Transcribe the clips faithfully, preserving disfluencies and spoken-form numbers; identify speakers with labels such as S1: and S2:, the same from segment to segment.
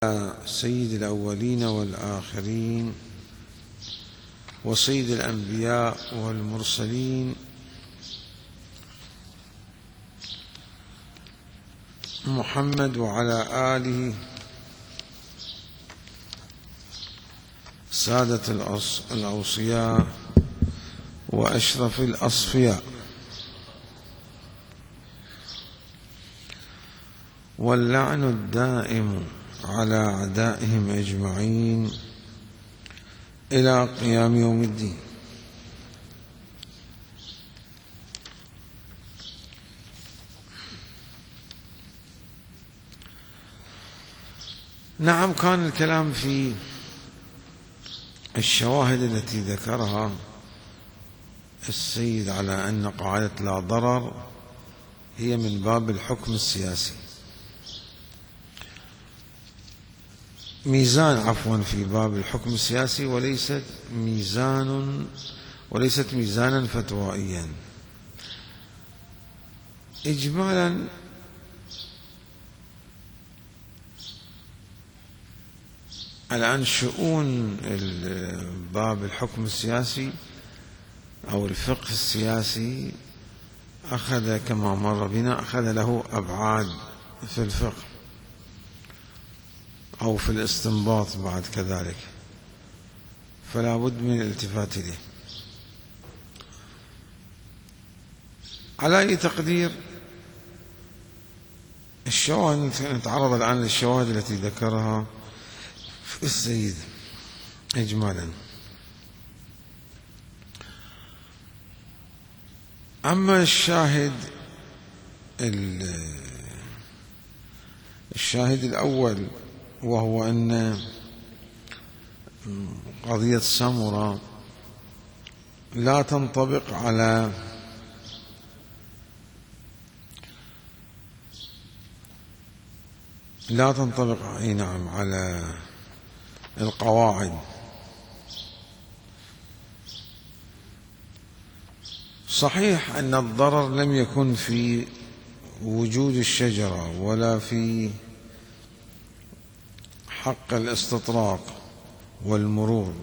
S1: سيد الأولين والآخرين وسيد الأنبياء والمرسلين محمد وعلى آله سادة الأوصياء وأشرف الأصفياء، واللعن الدائم على أعدائهم أجمعين إلى قيام يوم الدين. نعم، كان الكلام في الشواهد التي ذكرها السيد على أن قاعدة لا ضرر هي من باب الحكم السياسي، ميزان عفوا في باب الحكم السياسي، وليست ميزان وليست ميزانا فتوائيا. إجمالا الآن شؤون باب الحكم السياسي أو الفقه السياسي أخذ كما مر بنا أخذ له أبعاد في الفقه أو في الاستنباط بعد كذلك، فلا بد من الالتفات إليه. على أي تقدير الشواهد، نتعرض الآن للشواهد التي ذكرها السيد إجمالا. أما الشاهد الشاهد الأول، وهو أن قضية سمرة لا تنطبق على لا تنطبق أي نعم على القواعد. صحيح أن الضرر لم يكن في وجود الشجرة ولا في حق الاستطراق والمرور،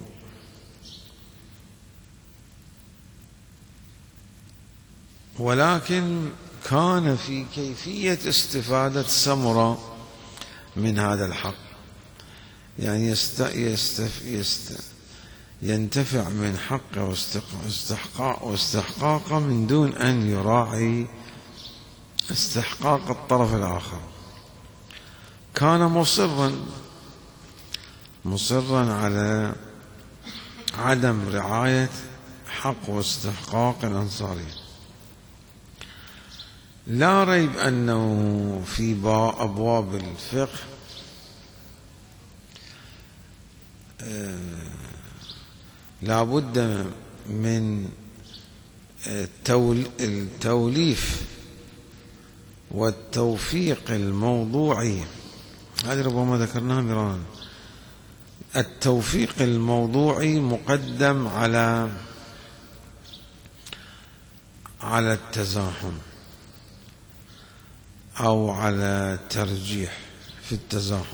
S1: ولكن كان في كيفية استفادة سمرة من هذا الحق، يعني يست يستف يست ينتفع من حقه واستحقاق واستحقاقه من دون أن يراعي استحقاق الطرف الآخر. كان مصرا مصرا على عدم رعاية حق واستحقاق الأنصاري. لا ريب أنه في أبواب الفقه لا بد من التوليف والتوفيق الموضوعي، هذه ربما ذكرناها مرارا. التوفيق الموضوعي مقدم على على التزاحم أو على الترجيح في التزاحم،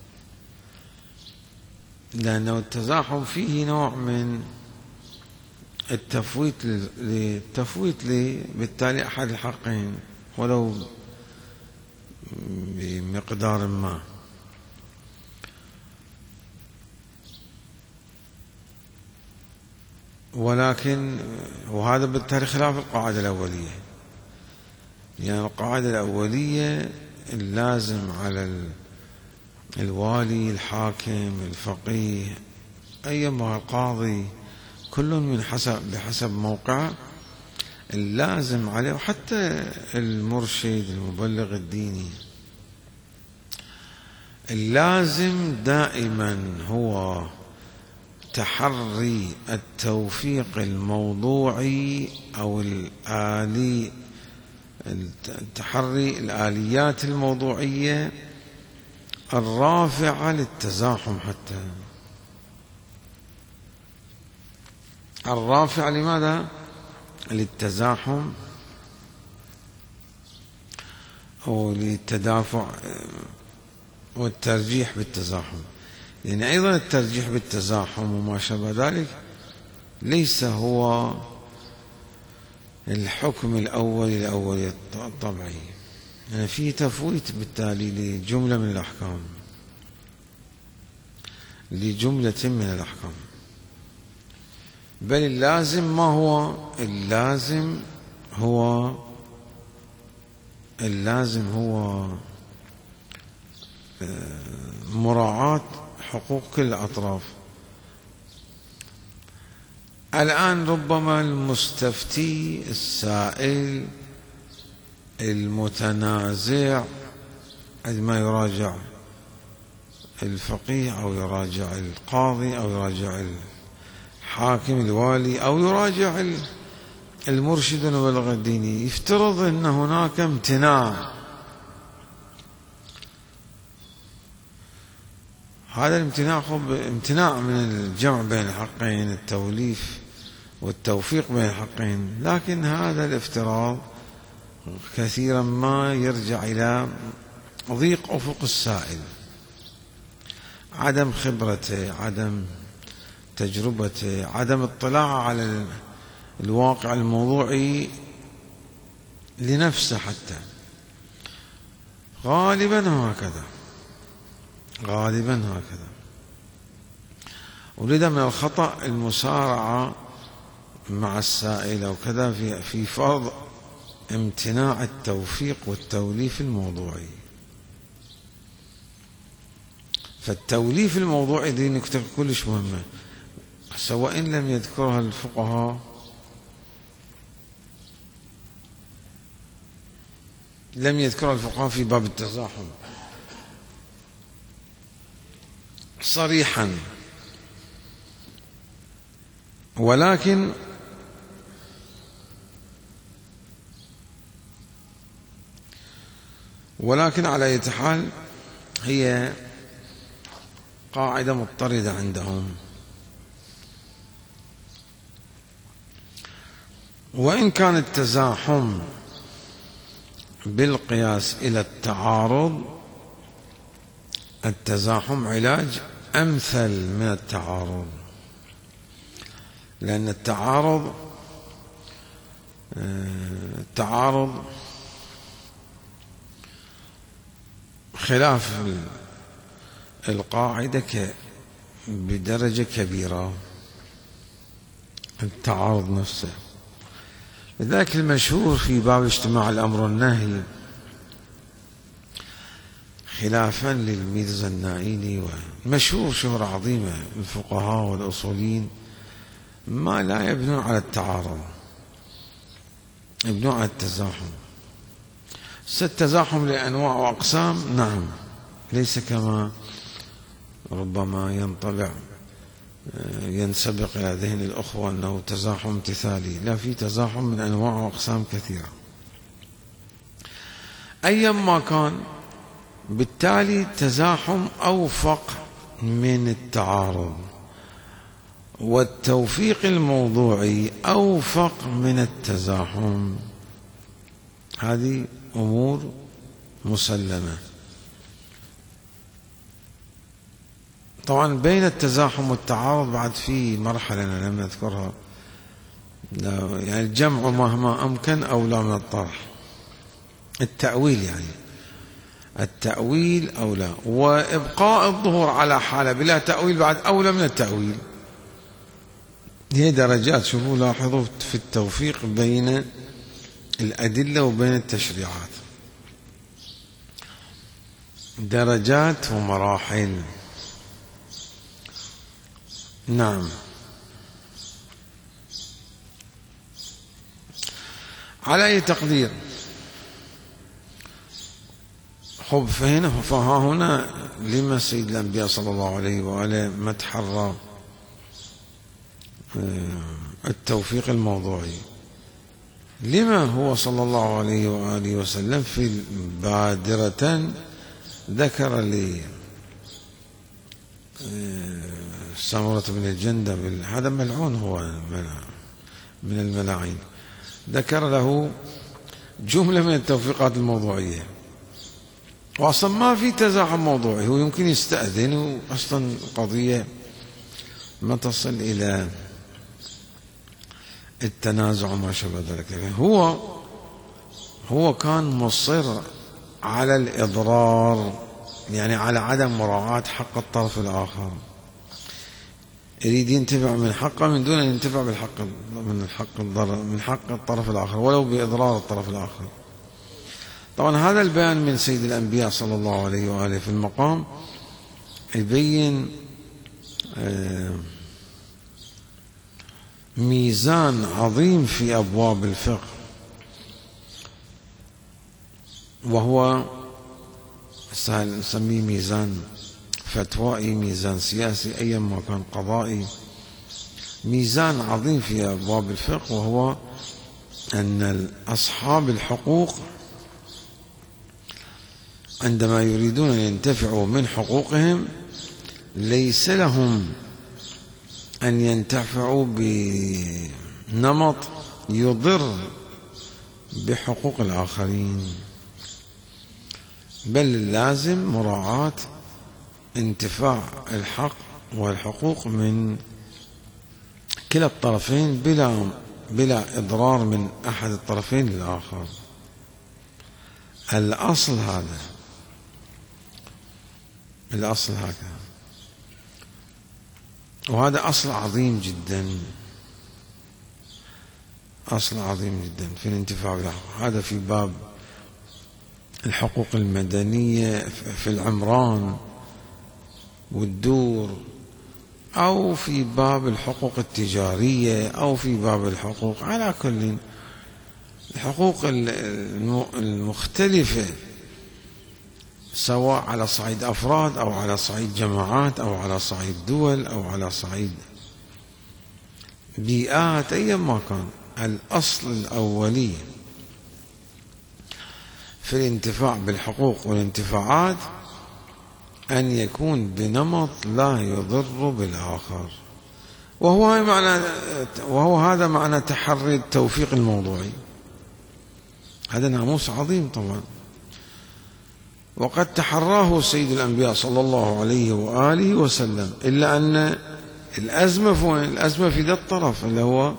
S1: لأنه التزاحم فيه نوع من التفويت للتفويت بالتالي أحد الحقين ولو بمقدار ما. ولكن وهذا بالتالي خلاف القاعدة الأولية، يعني القاعدة الأولية اللازم على الوالي الحاكم الفقيه أيما القاضي كل من حسب بحسب موقعه اللازم عليه، وحتى المرشد المبلغ الديني اللازم دائما هو تحري التوفيق الموضوعي أو الآلي تحري الآليات الموضوعية الرافعة للتزاحم، حتى الرافعة لماذا؟ للتزاحم أو للتدافع والترجيح بالتزاحم، لأن أيضا الترجيح بالتزاحم وما شابه ذلك ليس هو الحكم الأولي الأولي الطبيعي، يعني في تفويت بالتالي لجملة من الأحكام، لجملة من الأحكام. بل اللازم ما هو؟ اللازم هو اللازم هو مراعاة حقوق كل الأطراف. الآن ربما المستفتي السائل المتنازع عندما يراجع الفقيه أو يراجع القاضي أو يراجع الحاكم الوالي أو يراجع المرشد والمبلغ الديني، يفترض أن هناك امتناع. هذا الامتناع امتناع من الجمع بين الحقين، التوليف والتوفيق بين الحقين، لكن هذا الافتراض كثيرا ما يرجع إلى ضيق أفق السائل، عدم خبرته، عدم تجربته، عدم اطلاعه على الواقع الموضوعي لنفسه حتى. غالبا هكذا غالبا هكذا ولذا من الخطأ المسارعة مع السائل أو كذا في في فرض امتناع التوفيق والتوليف الموضوعي. فالتوليف الموضوعي دي نكتة كلش مهمة، سواء لم يذكرها الفقهاء لم يذكرها الفقهاء في باب التزاحم صريحا، ولكن ولكن على أي حال هي قاعدة مضطردة عندهم. وإن كان التزاحم بالقياس إلى التعارض، التزاحم علاج أمثل من التعارض، لأن التعارض التعارض خلاف القاعدة بدرجة كبيرة، التعارض نفسه. لذلك المشهور في باب اجتماع الأمر والنهي خلافا للميرزا النائيني، ومشهور شهرة عظيمة الفقهاء والأصوليين ما لا يبنون على التعارض، يبنون على التزاحم. التزاحم لأنواع وأقسام، نعم، ليس كما ربما ينطبع ينسبق إلى ذهن الأخوة أنه تزاحم امتثالي، لا، في تزاحم من أنواع وأقسام كثيرة. أيما كان، بالتالي التزاحم أوفق من التعارض، والتوفيق الموضوعي أوفق من التزاحم. هذه أمور مسلمة. طبعا بين التزاحم والتعارض بعد في مرحلة أنا لم أذكرها، يعني الجمع مهما أمكن أولى من الطرح، التأويل، يعني التأويل أولى، وإبقاء الظهور على حالة بلا تأويل بعد أولى من التأويل. هي درجات، شوفوا لاحظوا في التوفيق بين الأدلة وبين التشريعات، درجات ومراحل. نعم. على أي تقدير، خب فهنا فها هنا لما سيد الأنبياء صلى الله عليه وآله ما تحرى التوفيق الموضوعي؟ لما هو صلى الله عليه وآله وسلم في بادرة ذكر لي سمرة بن الجندب، هذا ملعون، هو من الملاعين، ذكر له جملة من التوفيقات الموضوعية، وأصلا ما في تزاحم موضوعي، هو يمكن يستأذن وأصلا القضية ما تصل إلى التنازع وما شابه ذلك. هو هو كان مصر على الإضرار، يعني على عدم مراعاة حق الطرف الآخر، يريد ينتفع من حقه من دون أن ينتفع بالحق من حق الضرر من حق الطرف الآخر ولو بإضرار الطرف الآخر. طبعا هذا البيان من سيد الأنبياء صلى الله عليه وآله في المقام يبين ميزان عظيم في أبواب الفقه، وهو نسميه ميزان فتوائي، ميزان سياسي، أيا ما كان، قضائي، ميزان عظيم في أبواب الفقه، وهو أن أصحاب الحقوق عندما يريدون أن ينتفعوا من حقوقهم ليس لهم أن ينتفعوا بنمط يضر بحقوق الآخرين، بل لازم مراعاة انتفاع الحق والحقوق من كلا الطرفين بلا بلا إضرار من أحد الطرفين للآخر. الأصل هذا، الأصل هكذا، وهذا أصل عظيم جدا، أصل عظيم جدا في الانتفاع بالحقوق. هذا في باب الحقوق المدنية في العمران والدور، أو في باب الحقوق التجارية، أو في باب الحقوق على كل الحقوق المختلفة، سواء على صعيد أفراد أو على صعيد جماعات أو على صعيد دول أو على صعيد بيئات، أيا ما كان. الأصل الأولي في الانتفاع بالحقوق والانتفاعات أن يكون بنمط لا يضر بالآخر، وهو معنى وهو هذا معنى تحري التوفيق الموضوعي. هذا ناموس عظيم طبعا، وقد تحراه سيد الأنبياء صلى الله عليه وآله وسلم، إلا أن الأزمة في وين؟ الأزمة في ذا الطرف اللي هو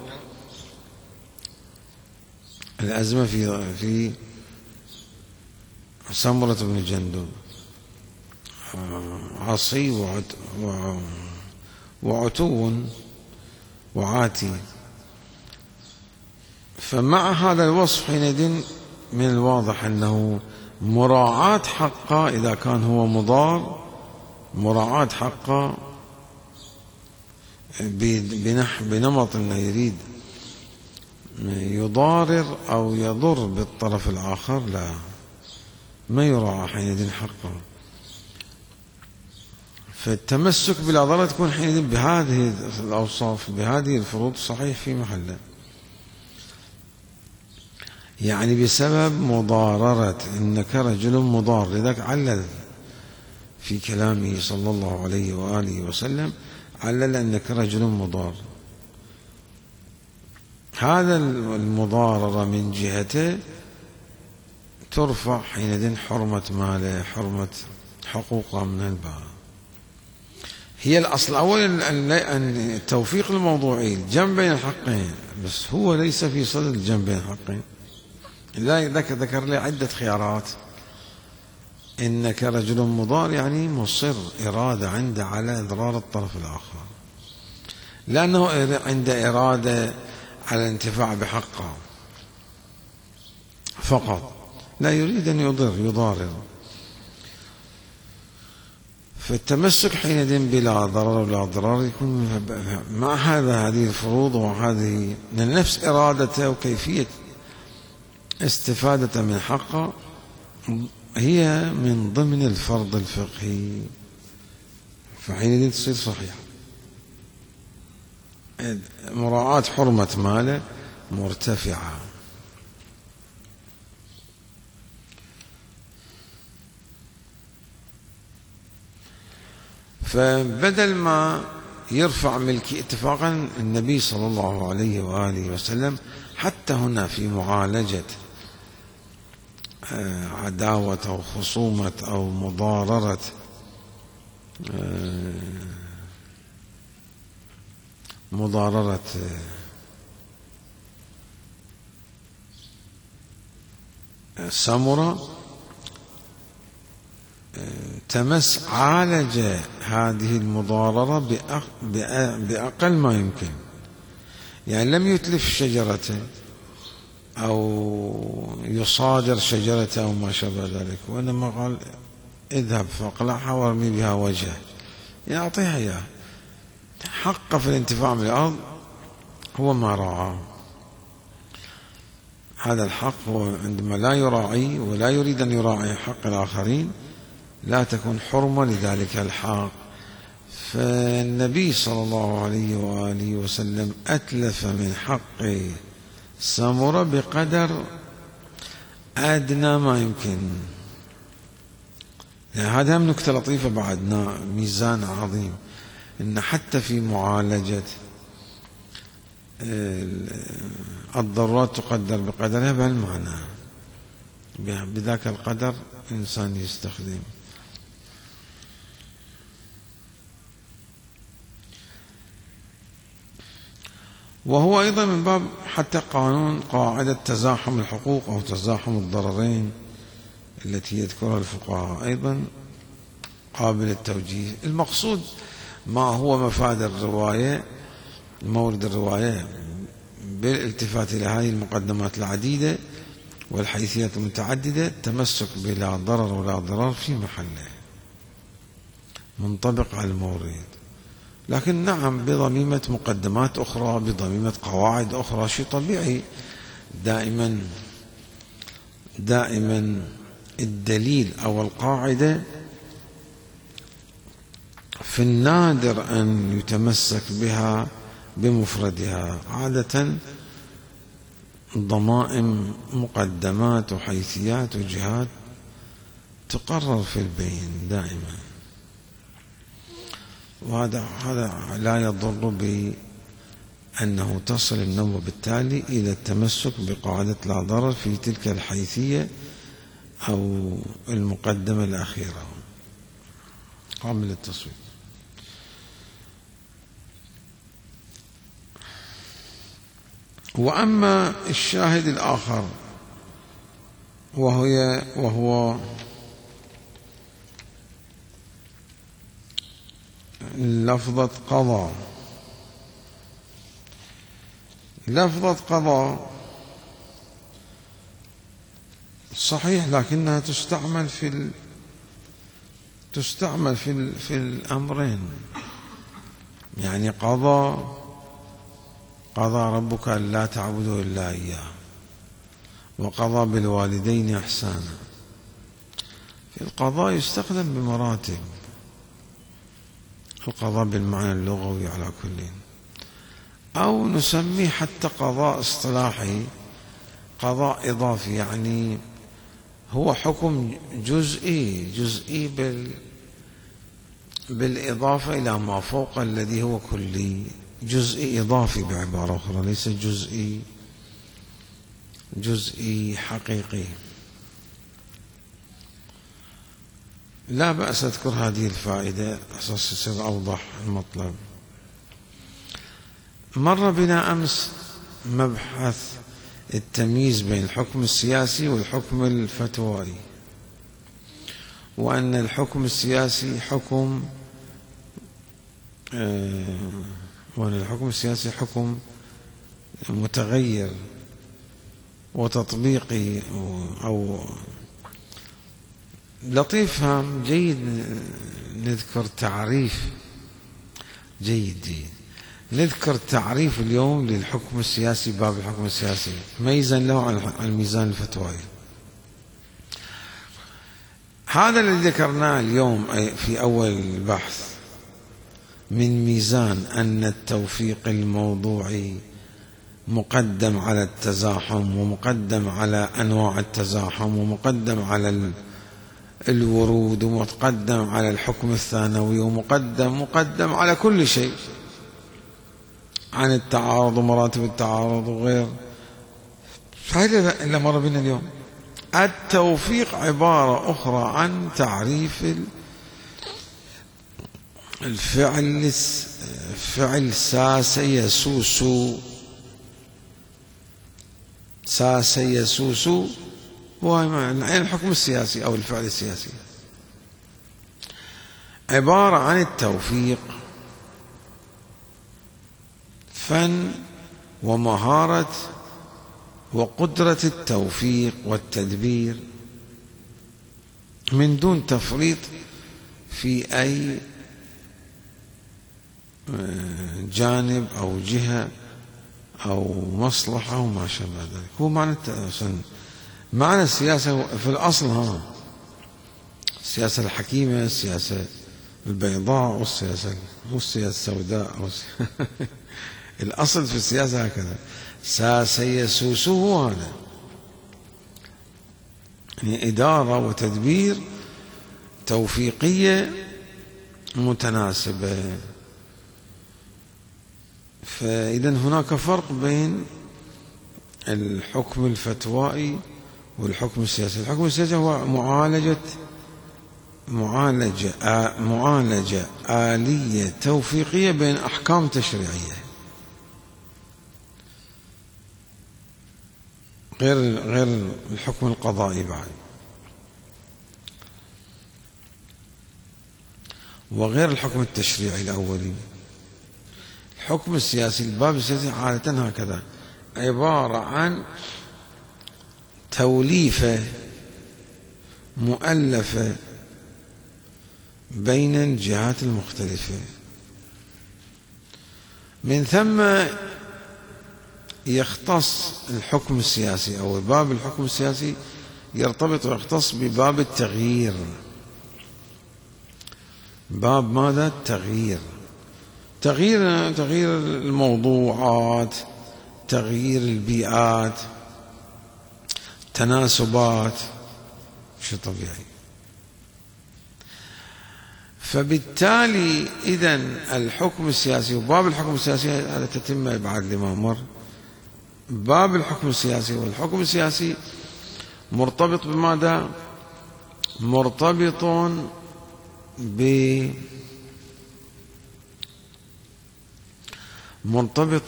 S1: الأزمة في في سمرة بن جندب، عصي وعتو وعاتي. فمع هذا الوصف حينئذ من الواضح أنه مراعاة حقه إذا كان هو مضار، مراعاة حقه بنمط أنه يريد يضارر أو يضر بالطرف الآخر، لا، ما يراعى حينئذ حقه. فالتمسك بلا ضرر تكون حينئذ بهذه الأوصاف بهذه الفروض صحيح في محله، يعني بسبب مضاررة، إنك رجل مضار. لذلك علل في كلامه صلى الله عليه وآله وسلم، علل أنك رجل مضار. هذا المضاررة من جهته ترفع حينئذ حرمة ماله، حرمة حقوقه من الباب. هي الأصل أولا أن التوفيق الموضوعي الجمع بين الحقين، بس هو ليس في صدد الجمع بين الحقين. لا ذكر لي عدة خيارات. إنك رجل مضار يعني مصر، إرادة عنده على إضرار الطرف الآخر، لأنه عنده إرادة على الانتفاع بحقه فقط، لا يريد أن يضر يضارر. فالتمسك حينئذ بلا ضرر ولا ضرار يكون مع هذا هذه الفروض، وهذه من نفس إرادته وكيفية استفادة من حقه هي من ضمن الفرض الفقهي، فحينئذ تصير صحيحة. مراعاة حرمة ماله مرتفعة. فبدل ما يرفع ملكي اتفاقا النبي صلى الله عليه وآله وسلم حتى هنا في معالجة عداوة أو خصومة أو مضاررة مضاررة سمرة تمس، عالج هذه المضاررة بأقل ما يمكن. يعني لم يتلف شجرته أو يصادر شجرته أو ما شابه ذلك، وإنما قال اذهب فاقلعها وارمي بها وجهه، يعني أعطيها إياه. حق في الانتفاع بالأرض هو ما راعاه. هذا الحق هو عندما لا يراعي ولا يريد أن يراعي حق الآخرين لا تكون حرمة لذلك الحق. فالنبي صلى الله عليه وآله وسلم أتلف من حق سمرة بقدر أدنى ما يمكن. يعني هذا هم نكتة لطيفة بعدنا، ميزان عظيم، إن حتى في معالجة الضرورات تقدر بقدرها، بهالمعنى بذاك القدر إنسان يستخدم. وهو أيضا من باب حتى قانون قاعدة تزاحم الحقوق أو تزاحم الضررين التي يذكرها الفقهاء أيضا قابل التوجيه. المقصود ما هو مفاد الرواية، مورد الرواية، بالالتفات إلى هذه المقدمات العديدة والحيثيات المتعددة، التمسك بلا ضرر ولا ضرر في محله منطبق على المورد، لكن نعم بضميمة مقدمات أخرى، بضميمة قواعد أخرى، شيء طبيعي. دائما دائما الدليل أو القاعدة في النادر أن يتمسك بها بمفردها، عادة ضمائم مقدمات وحيثيات وجهات تقرر في البين دائما. وهذا هذا لا يضر بأنه تصل النوبة بالتالي إلى التمسك بقاعدة لا ضرر في تلك الحيثية أو المقدمة الأخيرة قابل للتصويت. وأما الشاهد الآخر وهي وهو لفظة قضاء. لفظة قضاء صحيح، لكنها تستعمل في ال... تستعمل في ال... في الأمرين. يعني قضى قضى ربك ألا تعبدوا إلا إياه، وقضى بالوالدين إحسانا. في القضاء يستخدم بمراتب، القضاء بالمعنى اللغوي على كل، أو نسميه حتى قضاء اصطلاحي قضاء إضافي، يعني هو حكم جزئي جزئي بال بالإضافة إلى ما فوق الذي هو كلي، جزئي إضافي بعبارة أخرى، ليس جزئي جزئي حقيقي. لا بأس أذكر هذه الفائدة أساس يصير أوضح المطلب. مر بنا أمس مبحث التمييز بين الحكم السياسي والحكم الفتوائي، وأن الحكم السياسي حكم وأن الحكم السياسي حكم متغير وتطبيقي أو لطيف. هم جيد نذكر تعريف جيد جيد نذكر تعريف اليوم للحكم السياسي، باب الحكم السياسي ميزا له عن الميزان الفتوائي. هذا الذي ذكرناه اليوم في أول البحث من ميزان أن التوفيق الموضوعي مقدم على التزاحم، ومقدم على أنواع التزاحم، ومقدم على الورود، ومقدم على الحكم الثانوي، ومقدم مقدم على كل شيء، عن التعارض ومراتب التعارض وغير. هذا اللي مر بنا اليوم. التوفيق عبارة أخرى عن تعريف الفعل فعل ساس يسوس ساس يسوس هو يعني الحكم السياسي أو الفعل السياسي، عبارة عن التوفيق، فن ومهارة وقدرة التوفيق والتدبير من دون تفريط في أي جانب أو جهة أو مصلحة وما شابه ذلك. هو معنى معنى السياسة في الأصل ها السياسة الحكيمة، السياسة البيضاء والسياسة والسياسة السوداء الأصل في السياسة هكذا، ساسيسوسه هذا يعني إدارة وتدبير توفيقية متناسبة. فإذا هناك فرق بين الحكم الفتوائي والحكم السياسي. الحكم السياسي هو معالجة معالجة معالجة آلية توفيقية بين أحكام تشريعية، غير غير الحكم القضائي بعد، وغير الحكم التشريعي الأولي. الحكم السياسي الباب السياسي عادة هكذا، عبارة عن توليفة مؤلفة بين الجهات المختلفة، من ثم يختص الحكم السياسي أو باب الحكم السياسي يرتبط ويختص بباب التغيير. باب ماذا؟ التغيير، تغيير تغيير الموضوعات، تغيير البيئات، تناسبات، شيء طبيعي. فبالتالي إذن الحكم السياسي وباب الحكم السياسي هذا تتم بعد لما مر. باب الحكم السياسي والحكم السياسي مرتبط بماذا؟ مرتبط ب مرتبط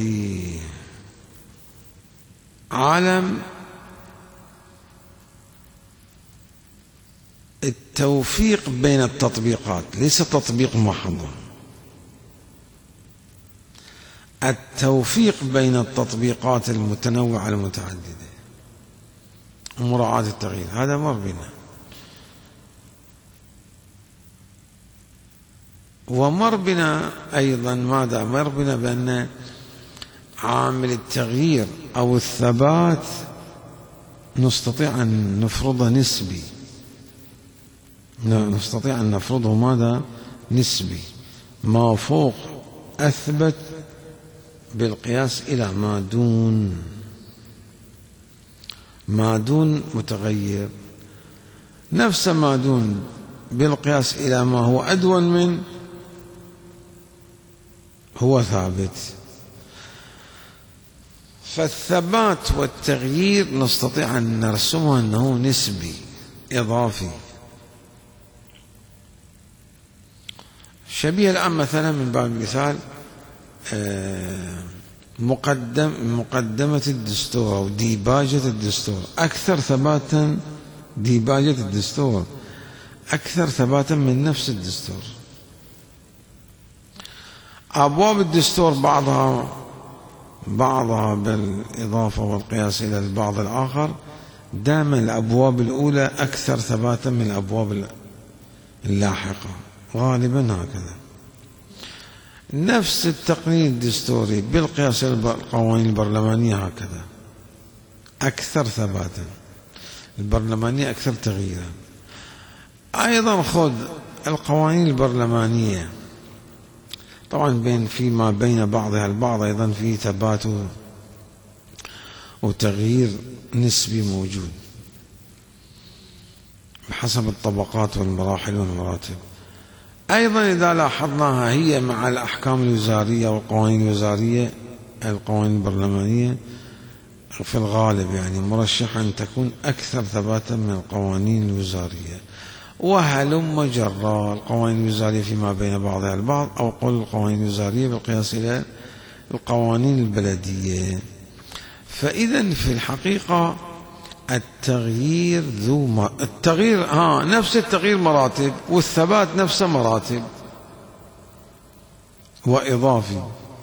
S1: بعالم التوفيق بين التطبيقات، ليس تطبيق محض، التوفيق بين التطبيقات المتنوعة المتعددة ومراعاة التغيير. هذا مر بنا، ومر بنا أيضا ماذا؟ مر بنا بأن عامل التغيير أو الثبات نستطيع أن نفرضه نسبي، نستطيع أن نفرضه ماذا؟ نسبي، ما فوق أثبت بالقياس إلى ما دون، ما دون متغير، نفس ما دون بالقياس إلى ما هو أدون من هو ثابت. فالثبات والتغيير نستطيع أن نرسمه أنه نسبي إضافي. شبيه الآن مثلا من باب المثال مقدم مقدمة الدستور أو ديباجة الدستور، أكثر ثباتا ديباجة الدستور أكثر ثباتا من نفس الدستور. أبواب الدستور بعضها بعضها بالإضافة والقياس إلى البعض الآخر، دائما الأبواب الأولى أكثر ثباتا من الأبواب اللاحقة، غالبا هكذا. نفس التقنين الدستوري بالقياس إلى القوانين البرلمانية هكذا، أكثر ثباتا، البرلمانية أكثر تغييرا. أيضا خذ القوانين البرلمانية، طبعا بين فيما بين بعضها البعض أيضا في ثبات وتغيير نسبي موجود بحسب الطبقات والمراحل والمراتب. أيضا إذا لاحظناها هي مع الأحكام الوزارية والقوانين الوزارية القوانين البرلمانية في الغالب يعني مرشحة أن تكون أكثر ثباتا من القوانين الوزارية. وهلم جرى القوانين الوزارية فيما بين بعضها البعض، أو قل القوانين الوزارية بالقياس إلى القوانين البلدية. فإذا في الحقيقة التغيير ذو م... التغيير ها نفس التغيير مراتب، والثبات نفسه مراتب وإضافي.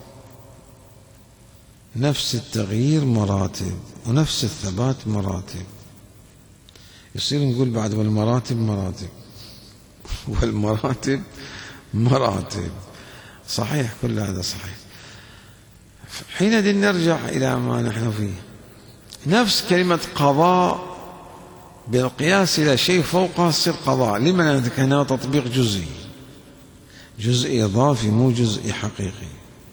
S1: نفس التغيير مراتب ونفس الثبات مراتب. يصير نقول بعد والمراتب مراتب والمراتب مراتب. صحيح، كل هذا صحيح. حينئذ نرجع إلى ما نحن فيه. نفس كلمة قضاء بالقياس إلى شيء فوقها تصير قضاء. لمن لأنها تطبيق جزئي، جزئي إضافي مو جزئي حقيقي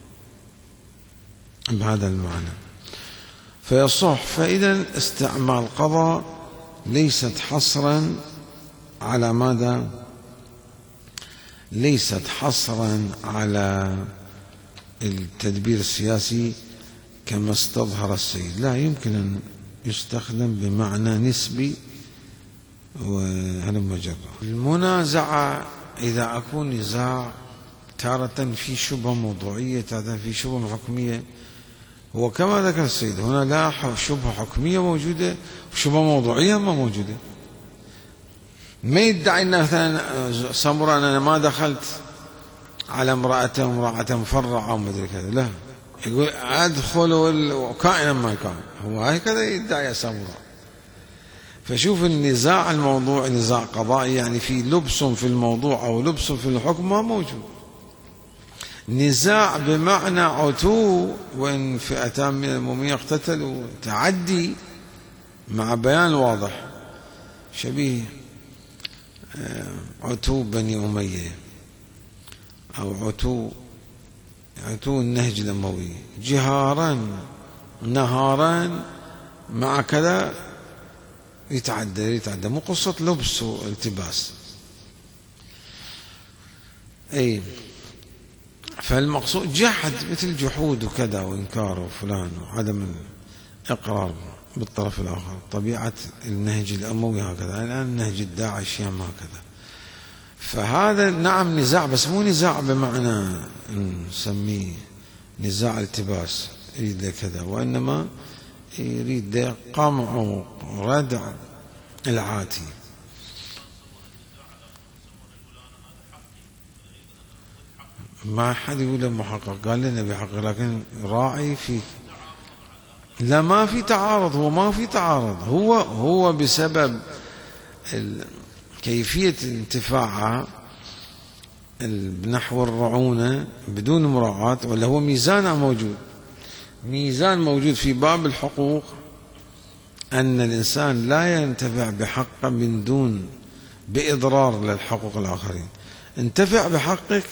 S1: بهذا المعنى. فيصح. فإذا استعمال قضاء ليست حصرا على ماذا؟ ليست حصرا على التدبير السياسي كما استظهر السيد، لا، يمكن أن يستخدم بمعنى نسبي وهلم جرى. المنازعة إذا أكون نزاع تارة في شبهة موضوعية، تارة في شبهة حكمية، هو كما ذكر السيد هنا لا شبهة حكمية موجودة وشبهة موضوعية ما موجودة. ما يدعي أن مثلا سمرة أنا ما دخلت على امرأة امرأة مفرعة أو مدري كذا، لا، يقول أدخل كائنا ما كان، هو هكذا يدعي سمرة. فشوف النزاع الموضوع نزاع قضائي، يعني في لبس في الموضوع أو لبس في الحكم ما موجود. نزاع بمعنى عتو، وإن فئتان من المؤمنين اقتتلوا، تعدي مع بيان واضح، شبيه عتو بني أمية أو عتو عتو النهج الأموي، جهارا نهارا مع كذا يتعدى يتعدى مو قصة لبس والتباس. أي فالمقصود جحد، مثل جحود وكذا وإنكار وفلان وعدم الإقرار بالطرف الآخر. طبيعة النهج الأموي هكذا، الآن النهج الداعشي هكذا. فهذا نعم نزاع، بس مو نزاع بمعنى نسميه نزاع التباس يريد كذا، وإنما يريد قمع وردع العاتي. ما حد يقول له محقق، قال لنا بحق، لكن راعي في لا، ما في تعارض، هو ما في تعارض، هو هو بسبب كيفية انتفاعها نحو الرعونة بدون مراعاة، ولا هو ميزان موجود. ميزان موجود في باب الحقوق أن الإنسان لا ينتفع بحقه من دون بإضرار للحقوق الآخرين. انتفع بحقك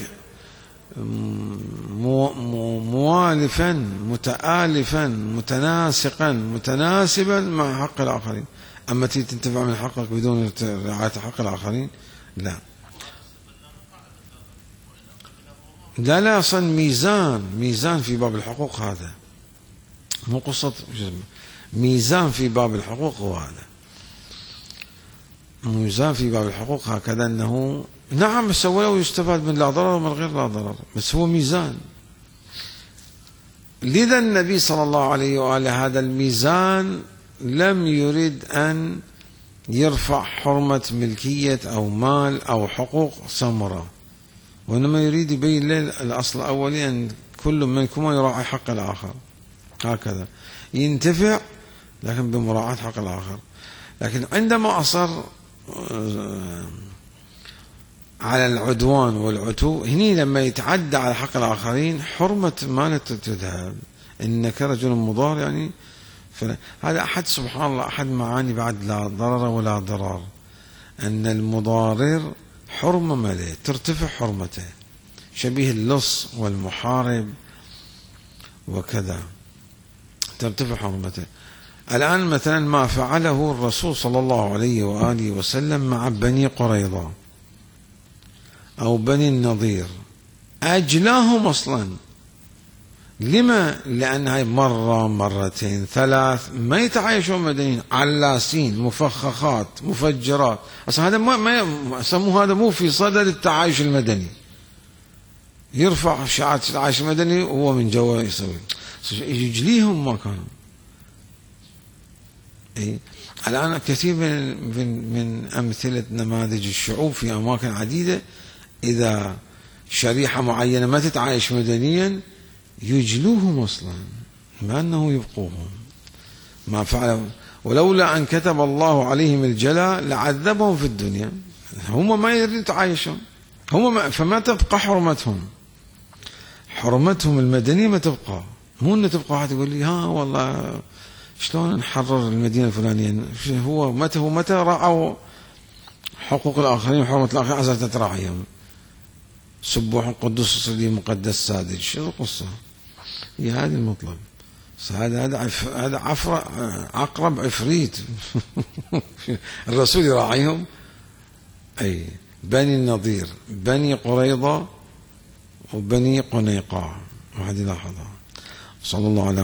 S1: موالفا متآلفا متناسقا متناسبا مع حق الآخرين. أما تنتفع من حقك بدون رعاية حق الآخرين، لا لا لا أصلا ميزان ميزان في باب الحقوق، هذا مو قصة ميزان في باب الحقوق. هو هذا ميزان في باب الحقوق هكذا، أنه نعم بس ولو يستفاد من لا ضرر ومن غير لا ضرر، بس هو ميزان. لذا النبي صلى الله عليه وآله هذا الميزان لم يرد أن يرفع حرمة ملكية أو مال أو حقوق سمرة، وإنما يريد يبين له الأصل الأولي أن كل منكم يراعي حق الآخر، هكذا ينتفع لكن بمراعاة حق الآخر. لكن عندما أصر على العدوان والعتو، هني لما يتعدى على حق الآخرين حرمة ما تذهب، إنك رجل مضار، يعني هذا أحد سبحان الله أحد معاني بعد لا ضرر ولا ضرار، أن المضارر حرمة ماله ترتفع حرمته، شبيه اللص والمحارب وكذا ترتفع حرمته. الآن مثلا ما فعله الرسول صلى الله عليه وآله وسلم مع بني قريظة أو بني النضير، أجلاهم أصلا لما؟ لأن هاي مرة مرتين ثلاث ما يتعايشون مدنيين، علاسين، مفخخات، مفجرات. أصلا هذا ما ما سموه، هذا مو في صدد التعايش المدني. يرفع شعار التعايش المدني وهو من جوا يسوي يجليهم ما كانوا. إيه؟ الآن كثير من من من أمثلة نماذج الشعوب في أماكن عديدة إذا شريحة معينة ما تتعايش مدنيا يجلوهم أصلا، ما أنه يبقوهم ما فعلوا. ولولا أن كتب الله عليهم الجلاء لعذبهم في الدنيا. هم ما يريدون يتعايشون، هم ما فما تبقى حرمتهم، حرمتهم المدنية ما تبقى. مو أن تبقى واحد يقول لي ها والله شلون نحرر المدينة الفلانية. هو متى هو متى راعوا حقوق الآخرين وحرمة الآخرين عسى تتراعيهم. سبوح القدوس الصلي مقدس ساذج. شو القصة؟ هي هذا المطلب. هذا هذا هذا عفر عقرب عفريت. الرسول يراعيهم. أي بني النضير، بني قريظة، وبني قنيقاع. واحد يلاحظها. صلى الله عليه